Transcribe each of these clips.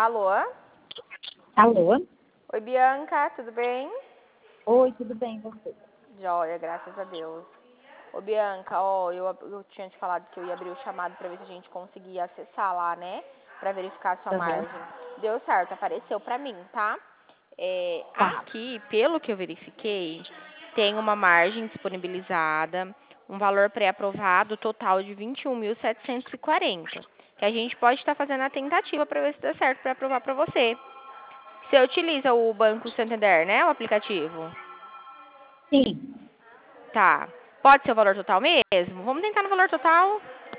Alô? Alô? Oi, Bianca, tudo bem? Oi, tudo bem, você? Joia, graças a Deus. Ô, Bianca, ó, eu tinha te falado que eu ia abrir o chamado pra ver se a gente conseguia acessar lá, né? Pra verificar a sua margem. Deu certo, apareceu pra mim, tá? Tá. Aqui, pelo que eu verifiquei, tem uma margem disponibilizada, um valor pré-aprovado total de 21.740, que a gente pode estar fazendo a tentativa para ver se dá certo para aprovar para você. Você utiliza o Banco Santander, né, o aplicativo? Sim. Tá. Pode ser o valor total mesmo? Vamos tentar no valor total?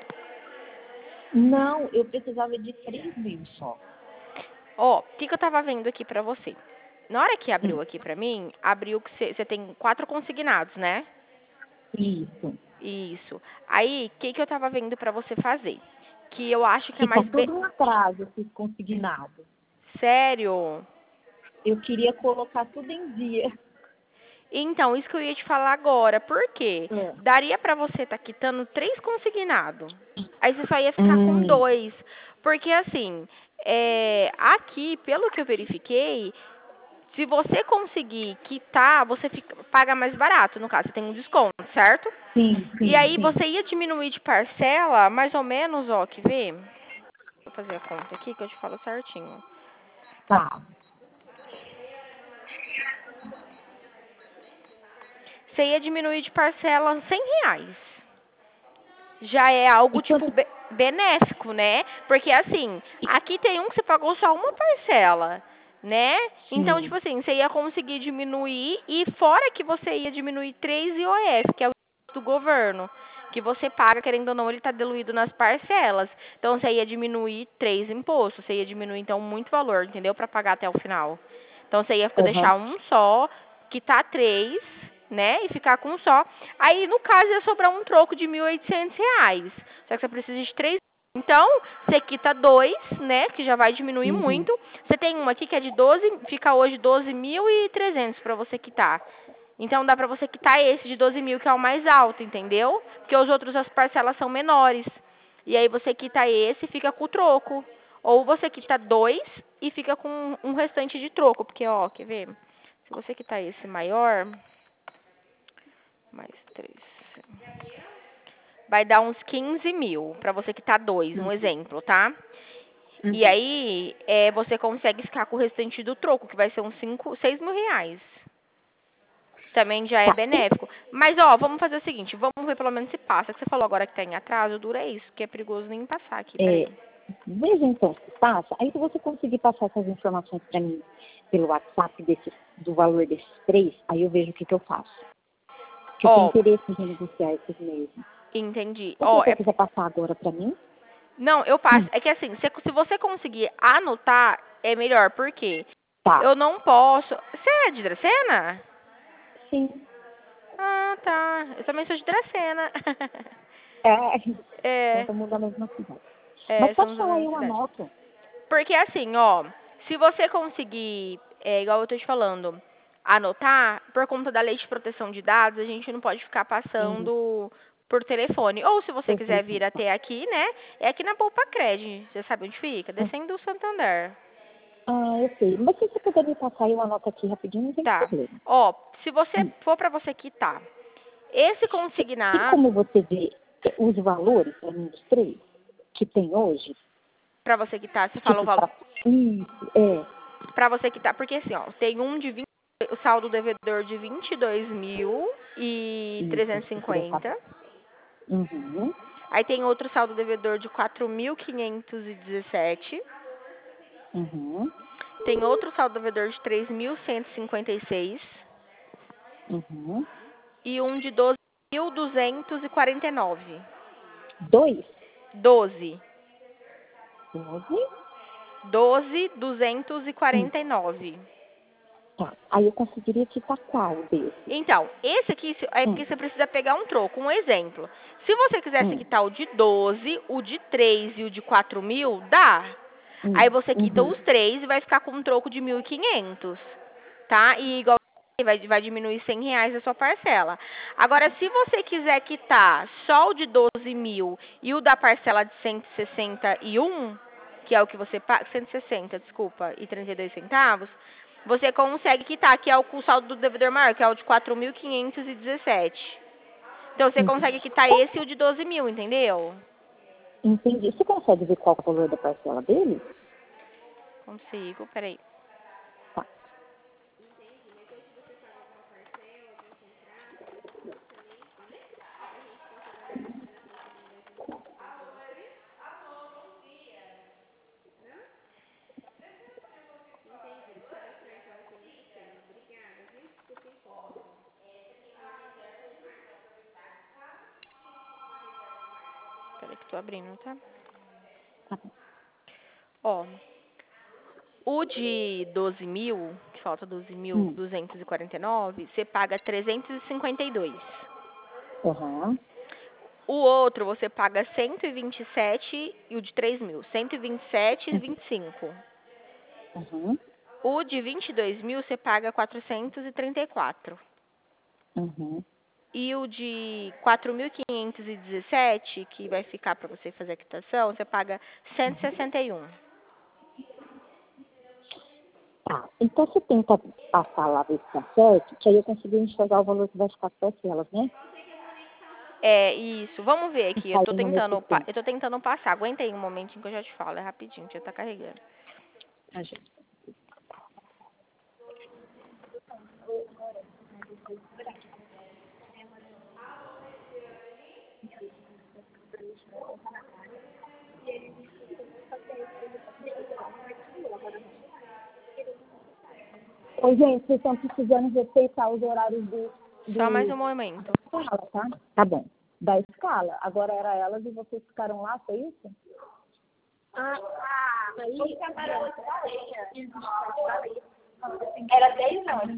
Não, eu precisava de 3.000 só. Ó, o que eu tava vendo aqui pra você? Na hora que abriu Hum. aqui pra mim, abriu que você tem 4 consignados, né? Isso. Isso. Aí, o que eu tava vendo pra você fazer? Que eu acho que é Que tá mais tudo um atraso, esses consignados. sério. Eu queria colocar tudo em dia. Então, isso que eu ia te falar agora. Por quê? É. Daria pra você estar quitando 3 consignados. Aí você só ia ficar com Hum. 2. Porque assim, aqui, pelo que eu verifiquei, se você conseguir quitar, você paga mais barato, no caso, você tem um desconto, certo? Sim, E sim, aí sim. você ia diminuir de parcela, mais ou menos, ó, quer ver? Vou fazer a conta aqui que eu te falo certinho. Tá. Você ia diminuir de parcela R$ 100. Já é E algo, tipo, quanto... benéfico, né? Porque, assim, aqui tem um que você pagou só uma parcela, né? Então, tipo Sim. assim, você ia conseguir diminuir e fora que você ia diminuir 3 IOF, que é o do governo, que você paga, querendo ou não, ele tá diluído nas parcelas. Então, você ia diminuir 3 impostos, você ia diminuir, então, muito valor, entendeu? Para pagar até o final. Então, você ia Aham. deixar um só, quitar 3, né? E ficar com um só. Aí, no caso, ia sobrar um troco de R$ 1.800. Só que você precisa de 3. Então, você quita 2, né? Que já vai diminuir Uhum. muito. Você tem uma aqui que é de 12, fica hoje 12.300 para você quitar. Então, dá para você quitar esse de 12.000, que é o mais alto, entendeu? Porque os outros, as parcelas são menores. E aí, você quita esse e fica com o troco. Ou você quita 2 e fica com um restante de troco. Porque, ó, quer ver? Se você quitar esse maior, mais 3, vai dar uns 15.000 para você quitar 2, um Uhum. exemplo, tá? E Uhum. aí, você consegue ficar com o restante do troco, que vai ser uns 6.000 reais. Também já é Tá. benéfico. Mas, ó, vamos fazer o seguinte, vamos ver pelo menos se passa. Que você falou agora que tá em atraso, dura isso, que é perigoso nem passar aqui, peraí. Veja então se passa. Aí se você conseguir passar essas informações para mim pelo WhatsApp do valor desses 3, aí eu vejo o que eu faço. Porque eu tenho Ó, interesse em renegociar esses mesmos. entendi. Se Ó, você quiser passar agora para mim? não, eu passo. É que assim, se você conseguir anotar, é melhor. Por quê? Tá. Eu não posso. Você é de Dracena? Sim. Ah, tá. Eu também sou de Dracena. É, então É, estamos da mesma cidade. Mas pode somos da falar aí, mesma eu cidade. anoto. Porque assim, ó, se você conseguir, igual eu tô te falando, anotar, por conta da lei de proteção de dados, a gente não pode ficar Uhum. passando por telefone. Ou se você Por quiser telefone, vir tá. até aqui, né? É aqui na Poupa Cred. Você sabe onde fica? Ah, Descendo o Santander. eu sei. Mas se você puder me passar, eu anoto aqui rapidinho, não tem Tá. problema. Ó, se você Hum. for pra você quitar, esse Tem como consignado, você ver os valores para mim dos 3 que tem hoje? pra você quitar, você fala o Tipo, valor. para... Isso, Pra você quitar, porque assim, ó, tem um de 20, o saldo devedor de Isso, acho que eu queria 22.350. saber. Uhum, Aí tem outro saldo devedor de 4.517. uhum, Tem outro saldo devedor de 3.156 uhum. e um de 12.249. 2, 12. 12. 12.249. Tá. Aí eu conseguiria citar qual desses? Então, esse aqui é Hum, porque você precisa pegar um troco. Um exemplo. Se você quisesse hum, quitar o de 12, o de 3 e o de 4.000, dá. Aí você quita uhum. os 3 e vai ficar com um troco de 1.500, tá? E igual vai diminuir R$ 100 a sua parcela. Agora, se você quiser quitar só o de 12.000 e o da parcela de 161, que é o que você paga, 160, desculpa, e 32 centavos, você consegue quitar, que é o saldo do devedor maior, que é o de 4.517. Então, você consegue quitar esse e o de 12 mil, entendeu? Entendi. Você consegue ver qual é o valor da parcela dele? Consigo, peraí. Tá. Peraí que tô abrindo, tá? Tá. Ó, o de 12 mil, que falta 12.249, você paga 352. Uhum. O outro você paga 127 e o de 3 mil, 127,25. Uhum. O de 22 mil você paga 434. Uhum. E o de 4.517, que vai ficar para você fazer a quitação, você paga 161. Tá. Então você tenta passar lá, ver se tá certo, que aí eu consigo enxergar o valor que vai ficar para elas, né? É, isso. Vamos ver aqui. Eu tô Fazendo nesse tempo. tentando passar. Aguenta aí um momentinho que eu já te falo. É rapidinho, já tá carregando. A gente. Oi, gente, vocês estão precisando respeitar os horários Só mais do um momento. escala, tá? Tá bom. Da escala. Agora era elas e vocês ficaram lá, foi isso? Aí era 10 horas.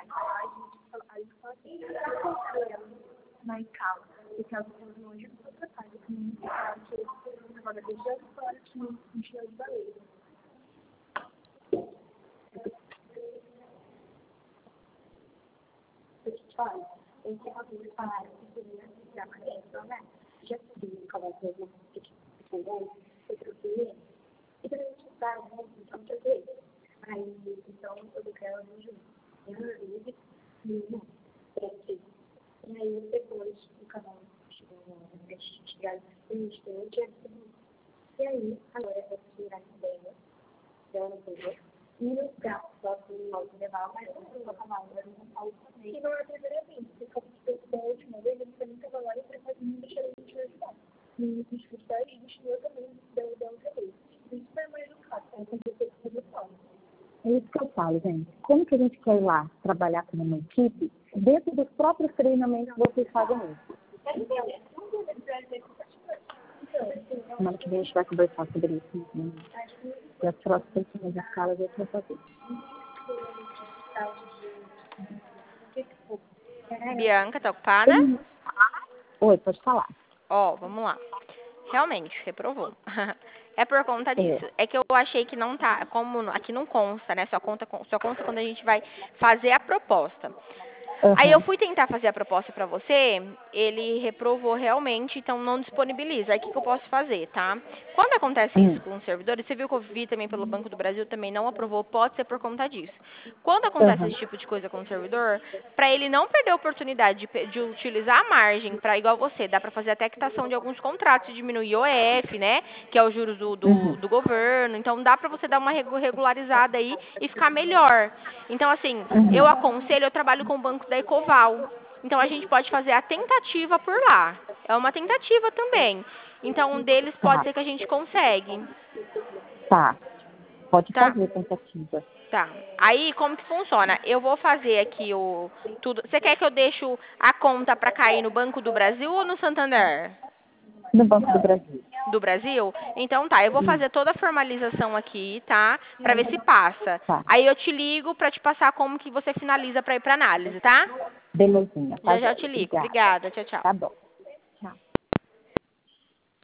Na escala. Porque elas estão longe do outro pai. Agora deixa eu fora que não tinha de baleia. Olha, eu tenho ouvido falar que seria da maneira, né? Já sabia qual é o meu tipo de eu troquei e para gente dar então troquei. Aí, então, eu quero um junto. Eu livre, e e aí, depois, o canal chegou no investigar isso, eu tinha e aí, agora eu vou tirar a ideia dela toda. E no gato, só que nós levar mais um canal, eu não falo também. E não é a primeira vez, porque como da última vez, ele também estava lá e para fazer um deixar a gente ajudar. E o escritório, e o senhor também deu outra vez. Isso foi mais educado, aí tem que ter solução. É isso que eu falo, gente. Como que a gente quer ir lá trabalhar como uma equipe, dentro dos próprios treinamentos que vocês fazem isso? Semana que vem a gente vai conversar sobre isso. Né? E as próximas semanas as escalas eu vou fazer. Bianca, tá ocupada? Oi, pode falar. Ó, vamos lá. Realmente, reprovou. É por conta disso. É que eu achei que não tá, como aqui não consta, né? Só consta quando a gente vai fazer a proposta. Aí eu fui tentar fazer a proposta pra você, ele reprovou realmente, então não disponibiliza. Aí o que, que eu posso fazer, tá? Quando acontece isso com os servidores, você viu que eu vi também pelo Banco do Brasil, também não aprovou, pode ser por conta disso. Quando acontece esse tipo de coisa com o servidor, pra ele não perder a oportunidade de utilizar a margem pra, igual você, dá pra fazer até quitação de alguns contratos, diminuir o OF, né? Que é os juros do governo. Então dá pra você dar uma regularizada aí e ficar melhor. Então, assim, eu aconselho, eu trabalho com o Banco da Ecoval. Então, a gente pode fazer a tentativa por lá. É uma tentativa também. Então, um deles pode ser que a gente consegue. Tá. Pode Tá? fazer tentativa. Tá. Aí, como que funciona? Eu vou fazer aqui tudo. Você quer que eu deixe a conta para cair no Banco do Brasil ou no Santander? No Banco do Brasil. Do Brasil? Então tá, eu vou fazer toda a formalização aqui, tá? Pra ver se passa. Tá. Aí eu te ligo pra te passar como que você finaliza pra ir pra análise, tá? Belezinha. Tá Já já eu bom. te ligo. Obrigada. Obrigada. Tchau, tchau. Tá bom.